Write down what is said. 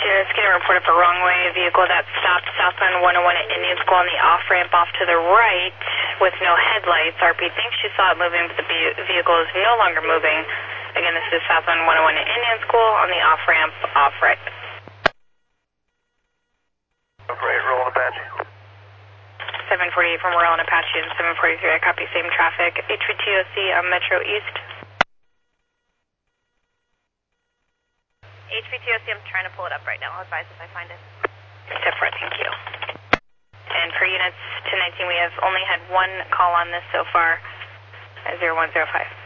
It's getting reported for wrong way. A vehicle that stopped southbound 101 at Indian School on the off-ramp off to the right with no headlights. RP thinks she saw it moving, but the vehicle is no longer moving. Again, this is southbound 101 at Indian School on the off-ramp off right. Great, rolling Apache. 748 from Royal and Apache and 743. I copy, same traffic. HVTOC on Metro East. HVTOC, I'm trying to pull it up right now. I'll advise if I find it. Separate, thank you. And for units 1019, we have only had one call on this so far, 0105.